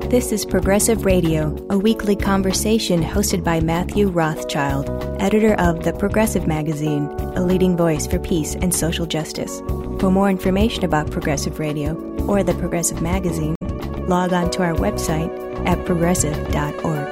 This is Progressive Radio, a weekly conversation hosted by Matthew Rothschild, editor of The Progressive Magazine, a leading voice for peace and social justice. For more information about Progressive Radio or The Progressive Magazine, log on to our website at progressive.org.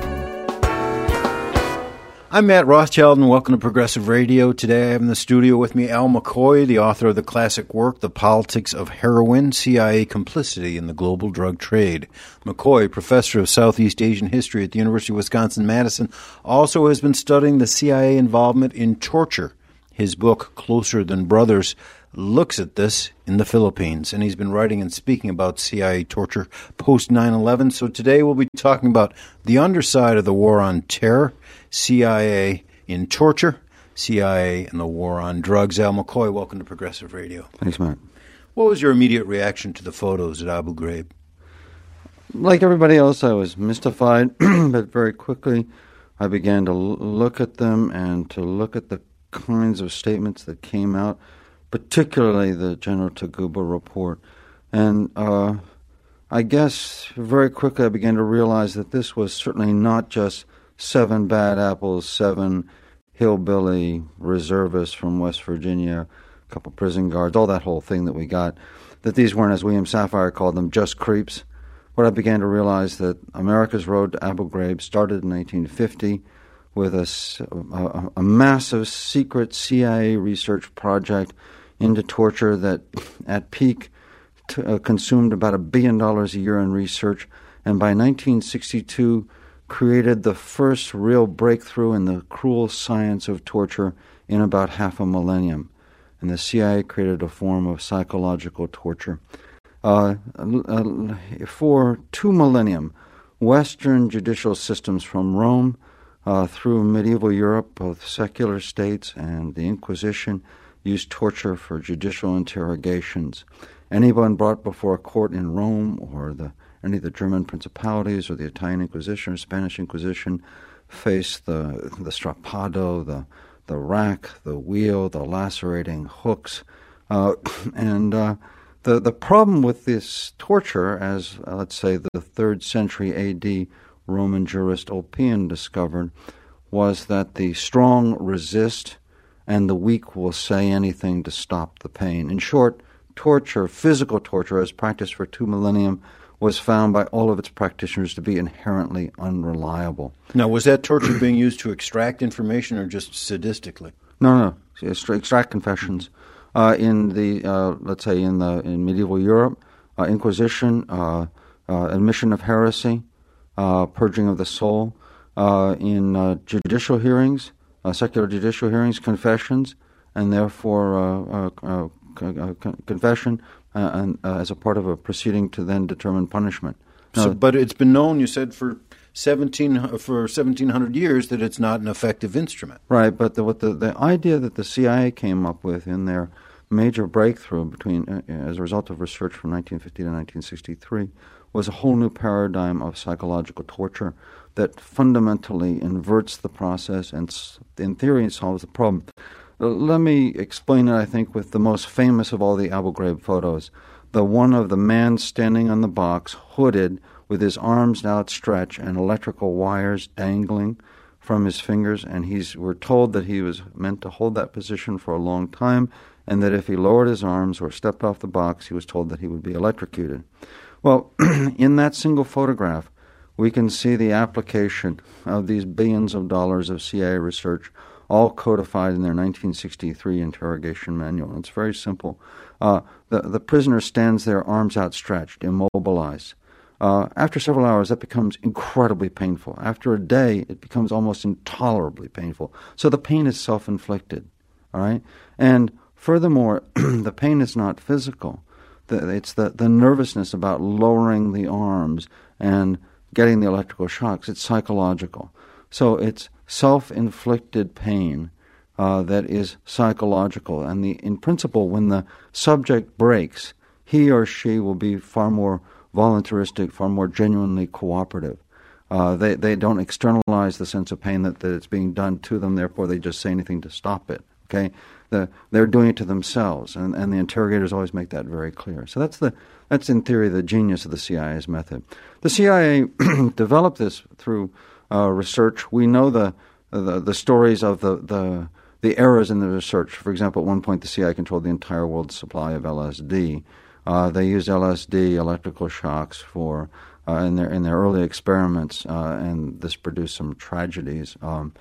I'm Matt Rothschild, and welcome to Progressive Radio. Today I have in the studio with me Al McCoy, the author of the classic work, The Politics of Heroin, CIA Complicity in the Global Drug Trade. McCoy, professor of Southeast Asian history at the University of Wisconsin-Madison, also has been studying the CIA involvement in torture. His book, Closer Than Brothers, looks at this in the Philippines, and he's been writing and speaking about CIA torture post 9/11. So today we'll be talking about the underside of the war on terror, CIA in torture, CIA and the war on drugs. Al McCoy, welcome to Progressive Radio. Thanks, Matt. What was your immediate reaction to the photos at Abu Ghraib? Like everybody else, I was mystified, but very quickly I began to look at them and to look at the kinds of statements that came out, particularly the General Taguba report. And I guess very quickly I began to realize that this was certainly not just 7 bad apples, 7 hillbilly reservists from West Virginia, a couple prison guards, all that whole thing that we got, that these weren't, as William Safire called them, just creeps. But I began to realize that America's road to Abu Ghraib started in 1950 with a massive secret CIA research project into torture that at peak consumed about $1 billion a year in research, and by 1962 created the first real breakthrough in the cruel science of torture in about half a millennium. And the CIA created a form of psychological torture. For 2 millennium, Western judicial systems from Rome through medieval Europe, both secular states and the Inquisition, used torture for judicial interrogations. Anyone brought before a court in Rome or any of the German principalities or the Italian Inquisition or Spanish Inquisition faced the strappado, the rack, the wheel, the lacerating hooks. The problem with this torture, as let's say the 3rd century A.D. Roman jurist Ulpian discovered, was that the strong resist and the weak will say anything to stop the pain. In short, torture, physical torture, as practiced for 2 millennium, was found by all of its practitioners to be inherently unreliable. Now, was that torture being used to extract information or just sadistically? No. Extract confessions. In medieval Europe, Inquisition, admission of heresy, purging of the soul. In judicial hearings, secular judicial hearings, confessions, and therefore confession as a part of a proceeding to then determine punishment. But it's been known, you said, for 1,700 years that it's not an effective instrument. Right, but the idea that the CIA came up with in their major breakthrough as a result of research from 1950 to 1963 was a whole new paradigm of psychological torture that fundamentally inverts the process and, in theory, solves the problem. Let me explain it, I think, with the most famous of all the Abu Ghraib photos, the one of the man standing on the box, hooded, with his arms outstretched and electrical wires dangling from his fingers, and we're told that he was meant to hold that position for a long time, and that if he lowered his arms or stepped off the box, he was told that he would be electrocuted. Well, in that single photograph, we can see the application of these billions of dollars of CIA research, all codified in their 1963 interrogation manual. It's very simple. The prisoner stands there, arms outstretched, immobilized. After several hours, that becomes incredibly painful. After a day, it becomes almost intolerably painful. So the pain is self-inflicted, all right? And furthermore, the pain is not physical. It's the nervousness about lowering the arms and getting the electrical shocks. It's psychological. So it's self-inflicted pain that is psychological. And in principle, when the subject breaks, he or she will be far more voluntaristic, far more genuinely cooperative. They don't externalize the sense of pain that it's being done to them, therefore they just say anything to stop it. okay? They're doing it to themselves, and the interrogators always make that very clear. So that's in theory the genius of the CIA's method. The CIA developed this through research. We know the stories of the errors in the research. For example, at one point the CIA controlled the entire world's supply of LSD. They used LSD, electrical shocks, for in their early experiments, and this produced some tragedies.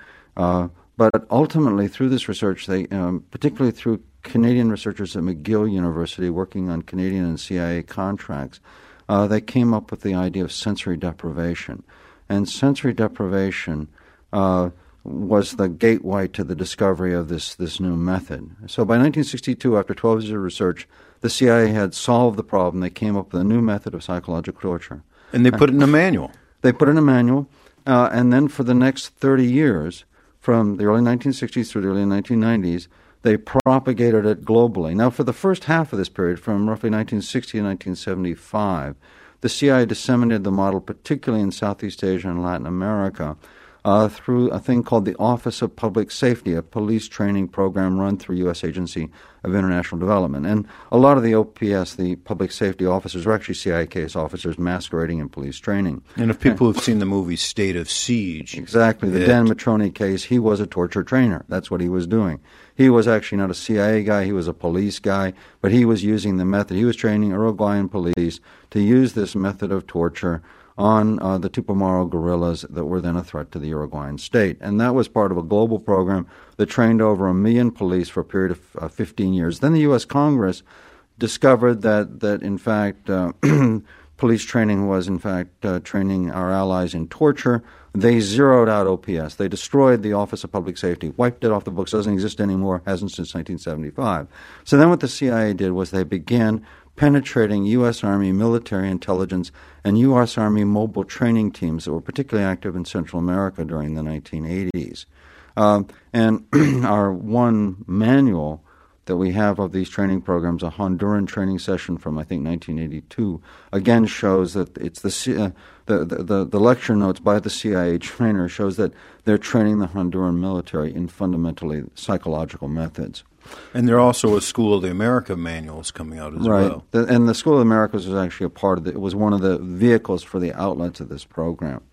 But ultimately, through this research, they, particularly through Canadian researchers at McGill University working on Canadian and CIA contracts, they came up with the idea of sensory deprivation. And sensory deprivation was the gateway to the discovery of this new method. So by 1962, after 12 years of research, the CIA had solved the problem. They came up with a new method of psychological torture. And they put it in a manual. They put it in a manual, and then for the next 30 years, from the early 1960s through the early 1990s, they propagated it globally. Now, for the first half of this period, from roughly 1960 to 1975, the CIA disseminated the model, particularly in Southeast Asia and Latin America, through a thing called the Office of Public Safety, a police training program run through U.S. Agency of International Development. And a lot of the OPS, the public safety officers, were actually CIA case officers masquerading in police training. And if people have seen the movie State of Siege... Exactly. The Dan Matroni case, he was a torture trainer. That's what he was doing. He was actually not a CIA guy, he was a police guy, but he was using the method. He was training Uruguayan police to use this method of torture on the Tupamaro guerrillas that were then a threat to the Uruguayan state. And that was part of a global program that trained over 1 million police for a period of 15 years. Then the U.S. Congress discovered that in fact, police training was, in fact, training our allies in torture. They zeroed out OPS. They destroyed the Office of Public Safety, wiped it off the books, doesn't exist anymore, hasn't since 1975. So then what the CIA did was they began penetrating U.S. Army military intelligence and U.S. Army mobile training teams that were particularly active in Central America during the 1980s. And our one manual that we have of these training programs, a Honduran training session from, I think, 1982, again shows that it's the lecture notes by the CIA trainer shows that they're training the Honduran military in fundamentally psychological methods. And there are also a School of the America manuals coming out as well. And the School of the Americas was actually a part of it. It was one of the vehicles for the outlets of this program.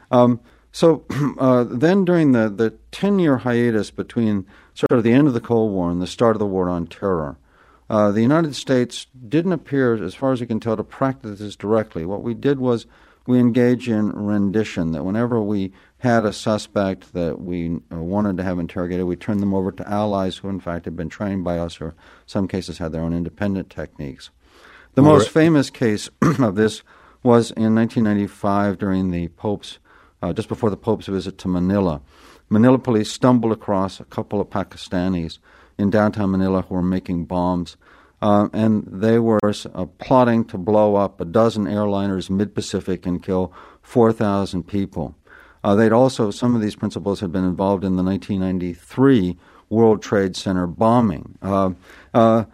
So then during the 10-year hiatus between sort of the end of the Cold War and the start of the War on Terror, the United States didn't appear, as far as you can tell, to practice this directly. What we did was we engaged in rendition, that whenever we had a suspect that we wanted to have interrogated, we turned them over to allies who, in fact, had been trained by us, or in some cases had their own independent techniques. The most famous case of this was in 1995 during the Pope's, just before the Pope's visit to Manila. Manila police stumbled across a couple of Pakistanis in downtown Manila who were making bombs, and they were plotting to blow up a dozen airliners mid-Pacific and kill 4,000 people. They'd also, some of these principals had been involved in the 1993 World Trade Center bombing. The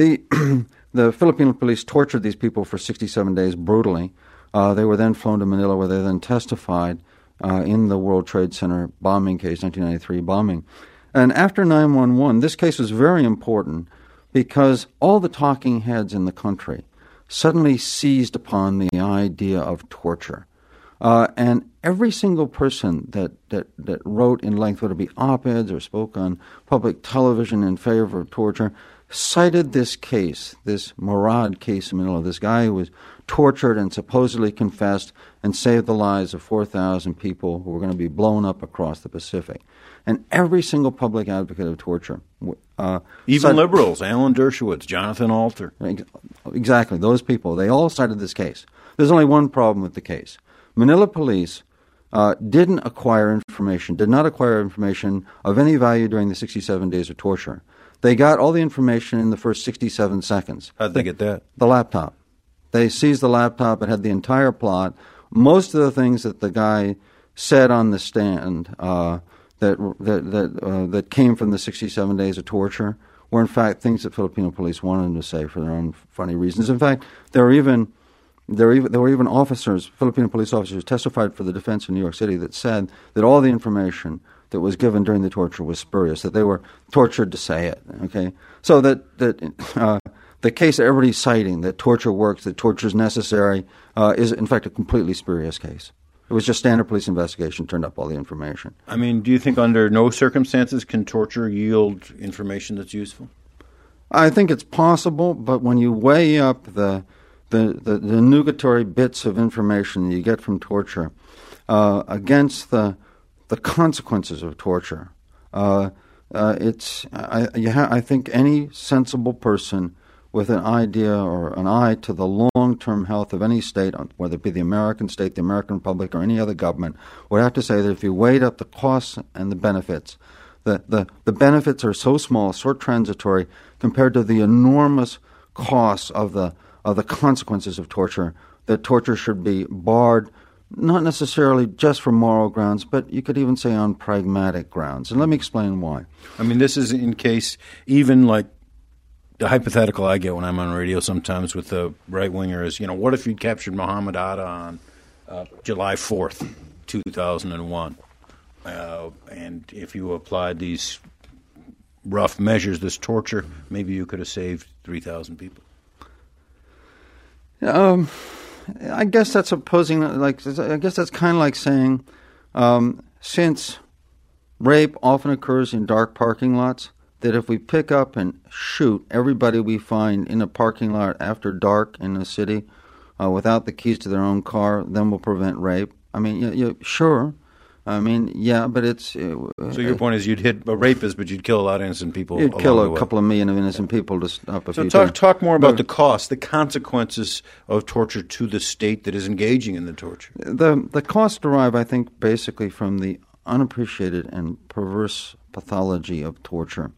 Filipino police tortured these people for 67 days brutally. They were then flown to Manila, where they then testified in the World Trade Center bombing case, 1993 bombing. And after 9/11, this case was very important because all the talking heads in the country suddenly seized upon the idea of torture. And every single person that wrote in length, whether it be op-eds or spoke on public television in favor of torture, cited this case, this Murad case in Manila, this guy who was tortured and supposedly confessed and saved the lives of 4,000 people who were going to be blown up across the Pacific. And every single public advocate of torture. Even liberals, Alan Dershowitz, Jonathan Alter. Exactly, those people, they all cited this case. There's only one problem with the case. Manila police did not acquire information of any value during the 67 days of torture. They got all the information in the first 67 seconds. How'd they get that? The laptop. They seized the laptop. It had the entire plot. Most of the things that the guy said on the stand that came from the 67 days of torture were, in fact, things that Filipino police wanted them to say for their own funny reasons. In fact, there were even officers, Filipino police officers, who testified for the defense in New York City that said that all the information that was given during the torture was spurious, that they were tortured to say it. Okay, so that the case that everybody's citing, that torture works, that torture is necessary, is in fact a completely spurious case. It was just standard police investigation turned up all the information. I mean, do you think under no circumstances can torture yield information that's useful? I think it's possible, but when you weigh up the nugatory bits of information you get from torture against the consequences of torture, I think any sensible person with an idea or an eye to the long-term health of any state, whether it be the American state, the American Republic, or any other government, would have to say that if you weighed up the costs and the benefits, the benefits are so small, so transitory, compared to the enormous costs of the consequences of torture, that torture should be barred, not necessarily just for moral grounds, but you could even say on pragmatic grounds. And let me explain why. I mean, this is in case even like the hypothetical I get when I'm on radio sometimes with the right-winger is, what if you captured Muhammad Atta on July 4th, 2001? And if you applied these rough measures, this torture, maybe you could have saved 3,000 people. I guess that's opposing. I guess that's kind of like saying, since rape often occurs in dark parking lots, that if we pick up and shoot everybody we find in a parking lot after dark in a city without the keys to their own car, then we'll prevent rape. I mean, sure. I mean, yeah, but it's... so your point is you'd hit a rapist, but you'd kill a lot of innocent people. You'd kill a couple of million of innocent people to stop a few. So talk more about the cost, the consequences of torture to the state that is engaging in the torture. The costs derive, I think, basically from the unappreciated and perverse pathology of torture.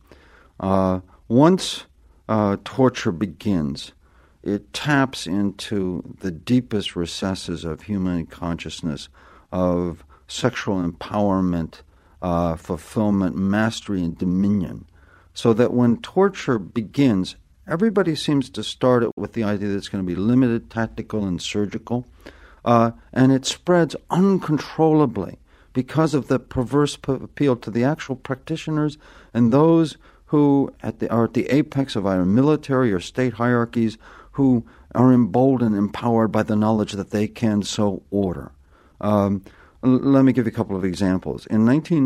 Once torture begins, it taps into the deepest recesses of human consciousness, of sexual empowerment, fulfillment, mastery, and dominion. So that when torture begins, everybody seems to start it with the idea that it's going to be limited, tactical, and surgical, and it spreads uncontrollably because of the perverse appeal to the actual practitioners and those who are at the apex of either military or state hierarchies, who are emboldened, empowered by the knowledge that they can so order. Let me give you a couple of examples. In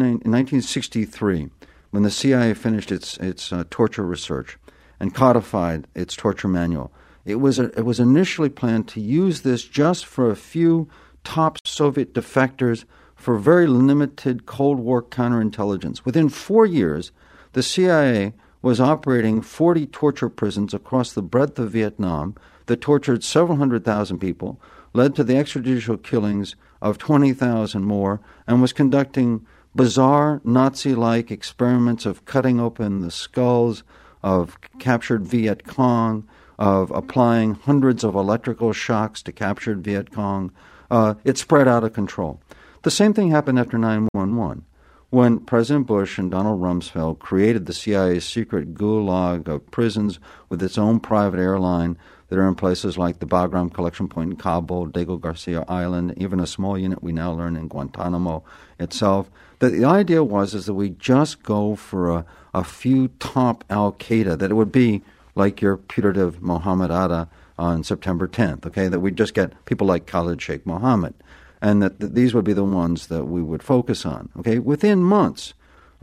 1963, when the CIA finished its torture research and codified its torture manual, it was initially planned to use this just for a few top Soviet defectors for very limited Cold War counterintelligence. Within 4 years, the CIA was operating 40 torture prisons across the breadth of Vietnam that tortured several 100,000 people, led to the extrajudicial killings of 20,000 more, and was conducting bizarre Nazi-like experiments of cutting open the skulls of captured Viet Cong, of applying hundreds of electrical shocks to captured Viet Cong. It spread out of control. The same thing happened after 9/11. When President Bush and Donald Rumsfeld created the CIA's secret gulag of prisons with its own private airline that are in places like the Bagram Collection Point in Kabul, Diego Garcia Island, even a small unit we now learn in Guantanamo itself, that the idea is that we just go for a few top al-Qaeda, that it would be like your putative Muhammad Atta on September 10th, okay, that we'd just get people like Khalid Sheikh Mohammed, and that these would be the ones that we would focus on. Okay, within months,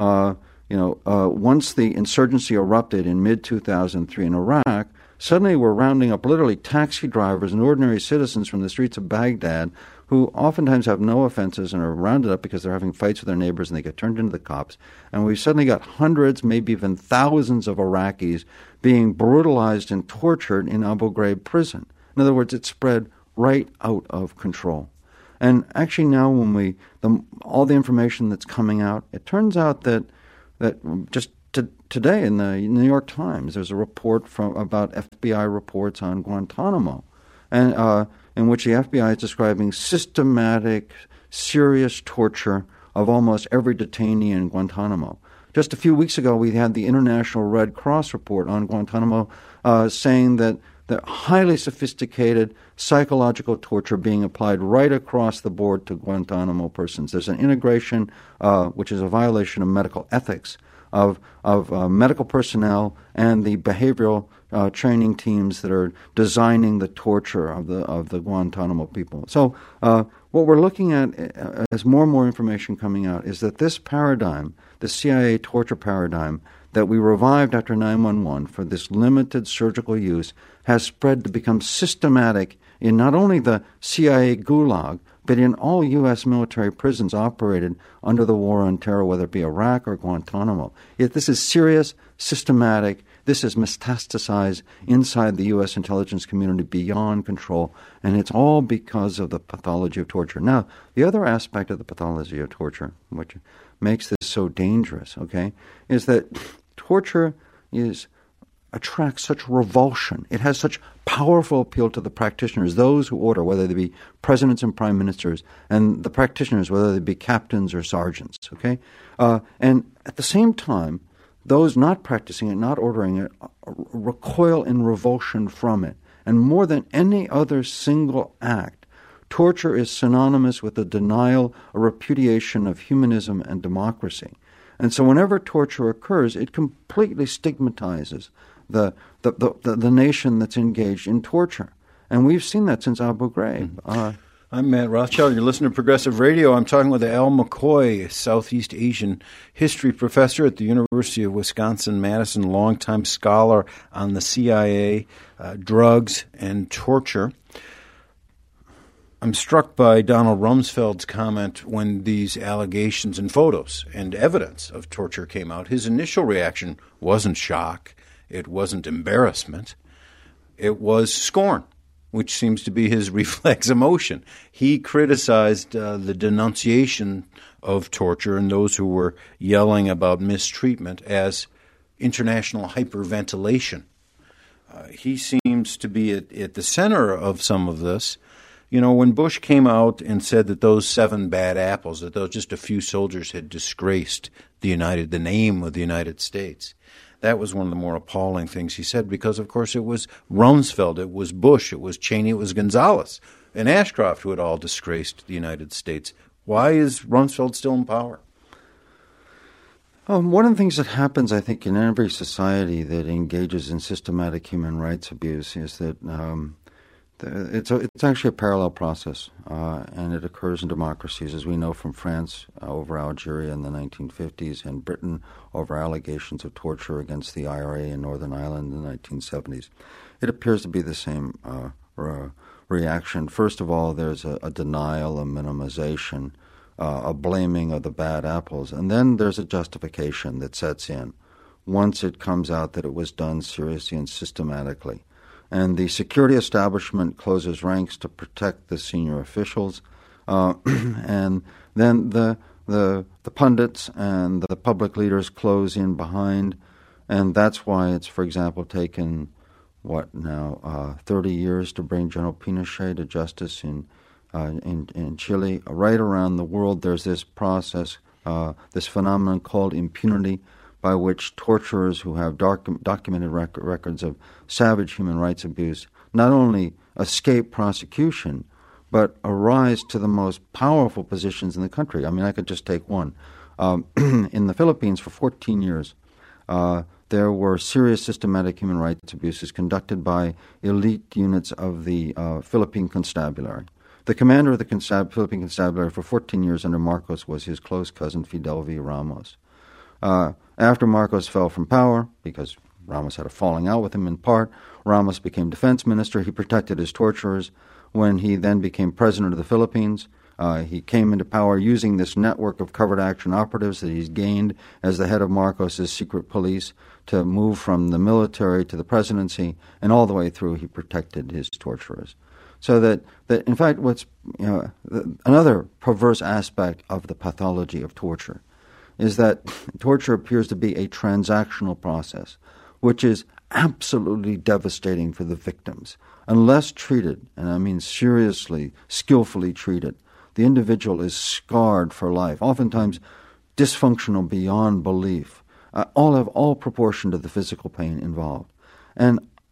once the insurgency erupted in mid-2003 in Iraq, suddenly we're rounding up literally taxi drivers and ordinary citizens from the streets of Baghdad who oftentimes have no offenses and are rounded up because they're having fights with their neighbors and they get turned into the cops. And we've suddenly got hundreds, maybe even thousands of Iraqis being brutalized and tortured in Abu Ghraib prison. In other words, it spread right out of control. And actually now when all the information that's coming out, it turns out that just today in the New York Times, there's a report about FBI reports on Guantanamo, and in which the FBI is describing systematic, serious torture of almost every detainee in Guantanamo. Just a few weeks ago, we had the International Red Cross report on Guantanamo saying that the highly sophisticated psychological torture being applied right across the board to Guantanamo persons. There's an integration, which is a violation of medical ethics, of medical personnel and the behavioral training teams that are designing the torture of the Guantanamo people. So what we're looking at as more and more information coming out is that this paradigm, the CIA torture paradigm that we revived after 9/11 for this limited surgical use, has spread to become systematic in not only the CIA Gulag, but in all U.S. military prisons operated under the War on Terror, whether it be Iraq or Guantanamo. Yet this is serious, systematic. This is metastasized inside the U.S. intelligence community beyond control, and it's all because of the pathology of torture. Now, the other aspect of the pathology of torture, which makes this so dangerous, is that torture attracts such revulsion. It has such powerful appeal to the practitioners, those who order, whether they be presidents and prime ministers, and the practitioners, whether they be captains or sergeants, and at the same time, those not practicing it, not ordering it, recoil in revulsion from it. And more than any other single act, torture is synonymous with a denial, a repudiation of humanism and democracy. And so whenever torture occurs, it completely stigmatizes the nation that's engaged in torture. And we've seen that since Abu Ghraib. I'm Matt Rothschild. You're listening to Progressive Radio. I'm talking with Al McCoy, Southeast Asian history professor at the University of Wisconsin-Madison, longtime scholar on the CIA, drugs, and torture. I'm struck by Donald Rumsfeld's comment when these allegations and photos and evidence of torture came out. His initial reaction wasn't shock. It wasn't embarrassment. It was scorn, which seems to be his reflex emotion. He criticized the denunciation of torture and those who were yelling about mistreatment as international hyperventilation. He seems to be at the center of some of this. You know, when Bush came out and said that those 7 bad apples, that those just a few soldiers had disgraced the name of the United States, that was one of the more appalling things he said because, of course, it was Rumsfeld, it was Bush, it was Cheney, it was Gonzales and Ashcroft who had all disgraced the United States. Why is Rumsfeld still in power? One of the things that happens, I think, in every society that engages in systematic human rights abuse is that it's actually a parallel process, and it occurs in democracies, as we know from France over Algeria in the 1950s and Britain over allegations of torture against the IRA in Northern Ireland in the 1970s. It appears to be the same reaction. First of all, there's a denial, a minimization, a blaming of the bad apples, and then there's a justification that sets in once it comes out that it was done seriously and systematically. And the security establishment closes ranks to protect the senior officials, and then the pundits and the public leaders close in behind, and that's why it's, for example, taken 30 years to bring General Pinochet to justice in Chile. Right around the world, there's this process, this phenomenon called impunity, by which torturers who have documented records of savage human rights abuse not only escape prosecution, but arise to the most powerful positions in the country. I mean, I could just take one. In the Philippines for 14 years, there were serious systematic human rights abuses conducted by elite units of the Philippine Constabulary. The commander of the Philippine Constabulary for 14 years under Marcos was his close cousin Fidel V. Ramos. After Marcos fell from power, because Ramos had a falling out with him in part, Ramos became defense minister. He protected his torturers. When he then became president of the Philippines, he came into power using this network of covert action operatives that he's gained as the head of Marcos's secret police to move from the military to the presidency, and all the way through he protected his torturers. So that in fact, what's another perverse aspect of the pathology of torture is that torture appears to be a transactional process, which is absolutely devastating for the victims. Unless treated, and I mean seriously, skillfully treated, the individual is scarred for life, oftentimes dysfunctional beyond belief, all proportion to the physical pain involved. And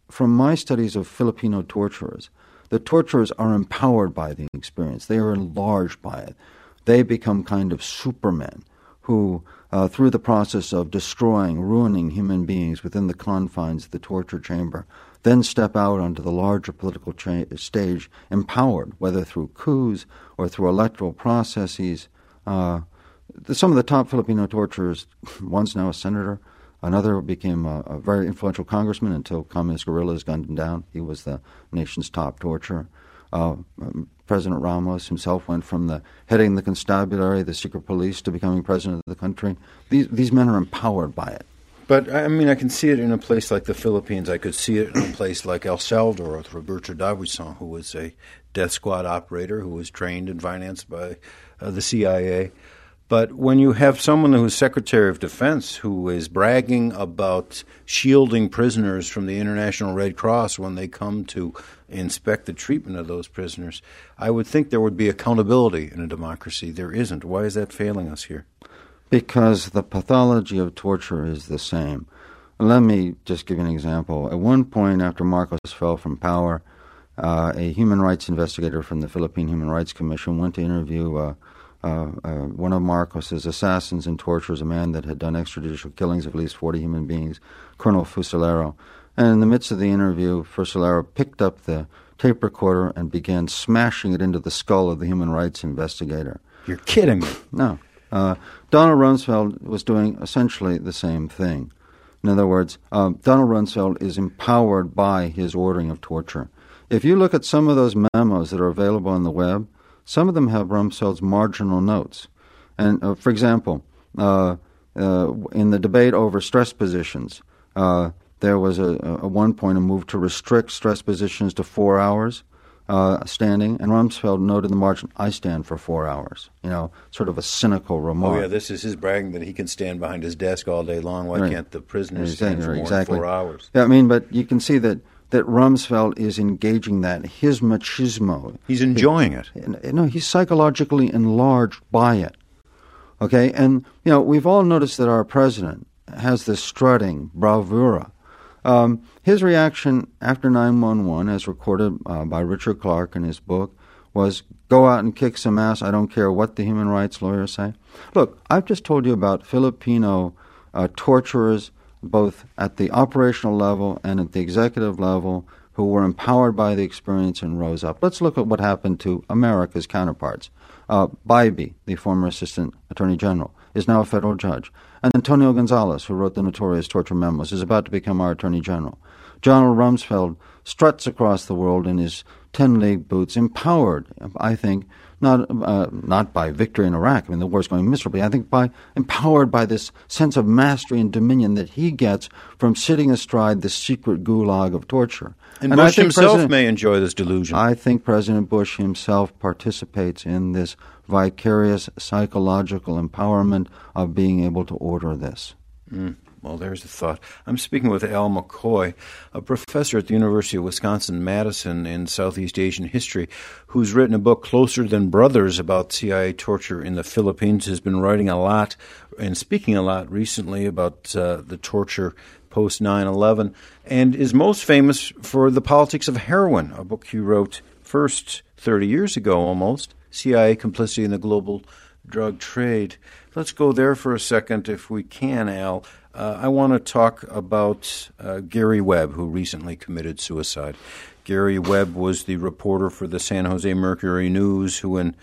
from my studies of Filipino torturers, the torturers are empowered by the experience. They are enlarged by it. They become kind of supermen who, through the process of destroying, ruining human beings within the confines of the torture chamber, then step out onto the larger political stage empowered, whether through coups or through electoral processes. Some of the top Filipino torturers, one's now a senator, another became a very influential congressman until communist guerrillas gunned him down. He was the nation's top torturer. President Ramos himself went from heading the constabulary, the secret police, to becoming president of the country. These men are empowered by it. But, I mean, I can see it in a place like the Philippines. I could see it in a place like El Salvador with Roberto D'Aubuisson, who was a death squad operator who was trained and financed by the CIA. But when you have someone who's Secretary of Defense who is bragging about shielding prisoners from the International Red Cross when they come to inspect the treatment of those prisoners, I would think there would be accountability in a democracy. There isn't. Why is that failing us here? Because the pathology of torture is the same. Let me just give you an example. At one point, after Marcos fell from power, a human rights investigator from the Philippine Human Rights Commission went to interview one of Marcos's assassins and torturers, a man that had done extrajudicial killings of at least 40 human beings, Colonel Fusilero. And in the midst of the interview, Fusilero picked up the tape recorder and began smashing it into the skull of the human rights investigator. You're kidding me. No. Donald Rumsfeld was doing essentially the same thing. In other words, Donald Rumsfeld is empowered by his ordering of torture. If you look at some of those memos that are available on the web, some of them have Rumsfeld's marginal notes. And, for example, in the debate over stress positions, there was at one point a move to restrict stress positions to 4 hours standing, and Rumsfeld noted in the margin, I stand for 4 hours. Sort of a cynical remark. Oh, yeah, this is his bragging that he can stand behind his desk all day long. Why can't the prisoners stand for more than 4 hours? Yeah, I mean, but you can see that Rumsfeld is engaging that, his machismo. He's enjoying it. No, he's psychologically enlarged by it. Okay, and, we've all noticed that our president has this strutting bravura. His reaction after 9/11, as recorded by Richard Clarke in his book, was go out and kick some ass. I don't care what the human rights lawyers say. Look, I've just told you about Filipino torturers, both at the operational level and at the executive level, who were empowered by the experience and rose up. Let's look at what happened to America's counterparts. Bybee, the former assistant attorney general, is now a federal judge. And Antonio Gonzalez, who wrote the notorious torture memos, is about to become our attorney general. Donald Rumsfeld struts across the world in his 10-league boots, empowered, I think, not by victory in Iraq. I mean, the war's going miserably. I think empowered by this sense of mastery and dominion that he gets from sitting astride the secret gulag of torture. And Bush himself may enjoy this delusion. I think President Bush himself participates in this vicarious psychological empowerment of being able to order this. Well, there's a thought. I'm speaking with Al McCoy, a professor at the University of Wisconsin-Madison in Southeast Asian history, who's written a book, Closer Than Brothers, about CIA torture in the Philippines, has been writing a lot and speaking a lot recently about the torture post 9/11, and is most famous for The Politics of Heroin, a book he wrote first 30 years ago almost, CIA Complicity in the Global Drug Trade. Let's go there for a second if we can, Al. I want to talk about Gary Webb, who recently committed suicide. Gary Webb was the reporter for the San Jose Mercury News, who in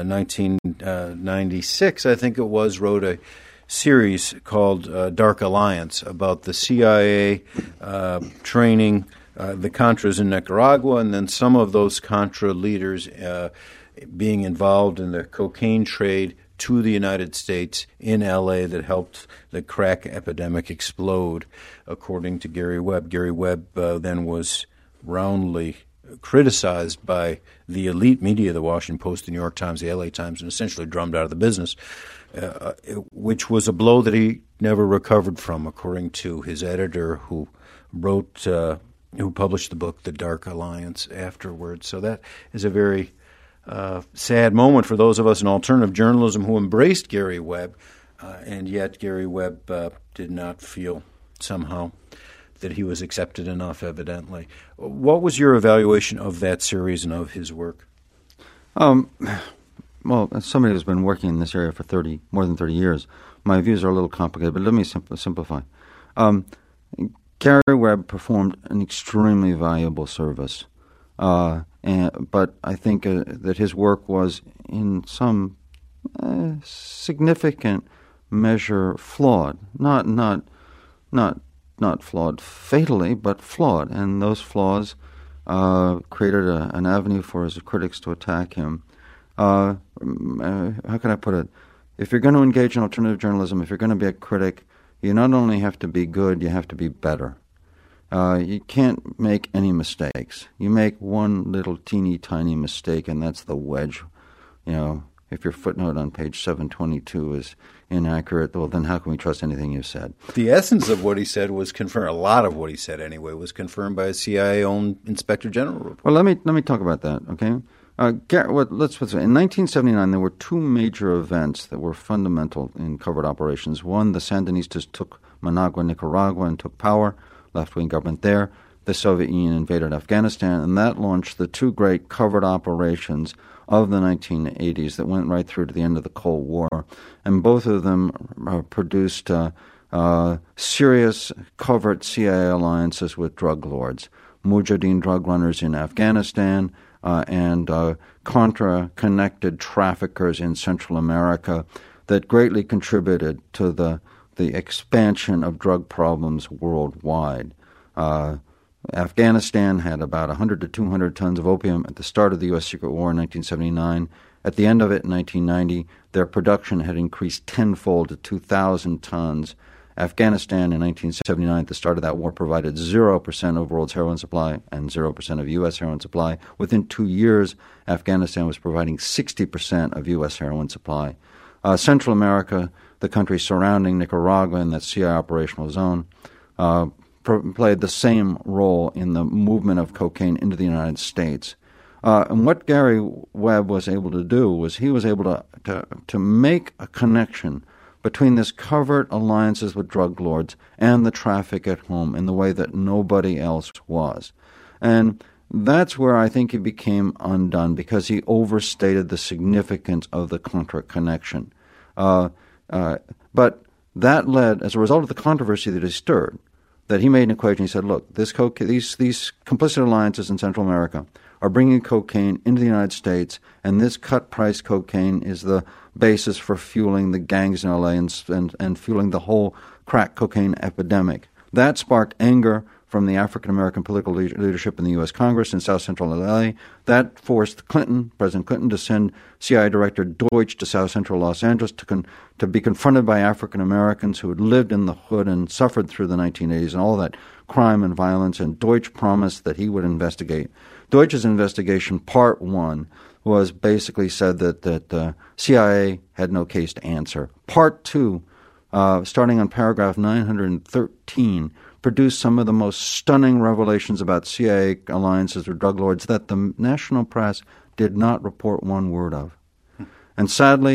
1996, I think it was, wrote a series called Dark Alliance about the CIA training the Contras in Nicaragua, and then some of those Contra leaders being involved in the cocaine trade to the United States in L.A. that helped the crack epidemic explode, according to Gary Webb. Gary Webb then was roundly criticized by the elite media, the Washington Post, the New York Times, the L.A. Times, and essentially drummed out of the business, which was a blow that he never recovered from, according to his editor who published the book, The Dark Alliance, afterwards. So that is a very sad moment for those of us in alternative journalism who embraced Gary Webb, and yet Gary Webb did not feel somehow that he was accepted enough, evidently. What was your evaluation of that series and of his work? Well, as somebody who's been working in this area for more than 30 years, my views are a little complicated, but let me simplify. Gary Webb performed an extremely valuable service, but I think that his work was in some significant measure flawed. Not flawed fatally, but flawed, and those flaws created an avenue for his critics to attack him. How can I put it? If you're going to engage in alternative journalism, if you're going to be a critic, you not only have to be good, you have to be better. You can't make any mistakes. You make one little teeny tiny mistake, and that's the wedge. If your footnote on page 722 is inaccurate, well, then how can we trust anything you said? The essence of what he said was confirmed. A lot of what he said, anyway, was confirmed by a CIA-owned Inspector General report. Well, let me talk about that. Okay. Let's put it. In 1979, there were two major events that were fundamental in covert operations. One, the Sandinistas took Managua, Nicaragua, and took power, left-wing government there. The Soviet Union invaded Afghanistan, and that launched the two great covert operations of the 1980s that went right through to the end of the Cold War. And both of them produced serious covert CIA alliances with drug lords, Mujahideen drug runners in Afghanistan, and Contra-connected traffickers in Central America that greatly contributed to the expansion of drug problems worldwide. Afghanistan had about 100 to 200 tons of opium at the start of the U.S. Secret War in 1979. At the end of it in 1990, their production had increased tenfold to 2,000 tons. Afghanistan in 1979, at the start of that war, provided 0% of the world's heroin supply and 0% of U.S. heroin supply. Within 2 years, Afghanistan was providing 60% of U.S. heroin supply. Central America, the country surrounding Nicaragua in that CIA operational zone, played the same role in the movement of cocaine into the United States. And what Gary Webb was able to do was he was able to make a connection between this covert alliances with drug lords and the traffic at home in the way that nobody else was. And that's where I think he became undone, because he overstated the significance of the Contra connection. But that led, as a result of the controversy that he stirred, that he made an equation. He said, look, these complicit alliances in Central America are bringing cocaine into the United States, and this cut-price cocaine is the basis for fueling the gangs in L.A. and fueling the whole crack cocaine epidemic. That sparked anger from the African-American political leadership in the U.S. Congress in South Central L.A. That forced President Clinton, to send CIA Director Deutsch to South Central Los Angeles to be confronted by African-Americans who had lived in the hood and suffered through the 1980s and all that crime and violence, and Deutsch promised that he would investigate. Deutsch's investigation, part one, was basically said that CIA had no case to answer. Part two, starting on paragraph 913, produced some of the most stunning revelations about CIA alliances with drug lords that the national press did not report one word of. And sadly,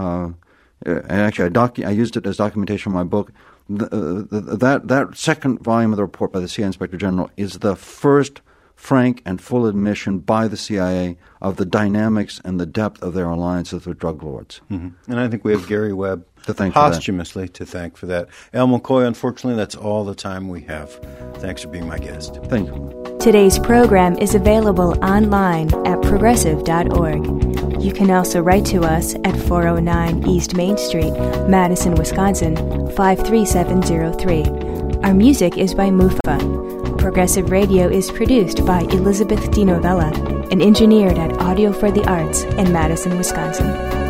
I used it as documentation in my book. That second volume of the report by the CIA Inspector General is the first frank and full admission by the CIA of the dynamics and the depth of their alliances with drug lords. Mm-hmm. And I think we have Gary Webb to thank posthumously to thank for that. Al McCoy, unfortunately, that's all the time we have. Thanks for being my guest. Thank you. Today's program is available online at progressive.org. You can also write to us at 409 East Main Street, Madison, Wisconsin, 53703. Our music is by Mufa. Progressive Radio is produced by Elizabeth DiNovella and engineered at Audio for the Arts in Madison, Wisconsin.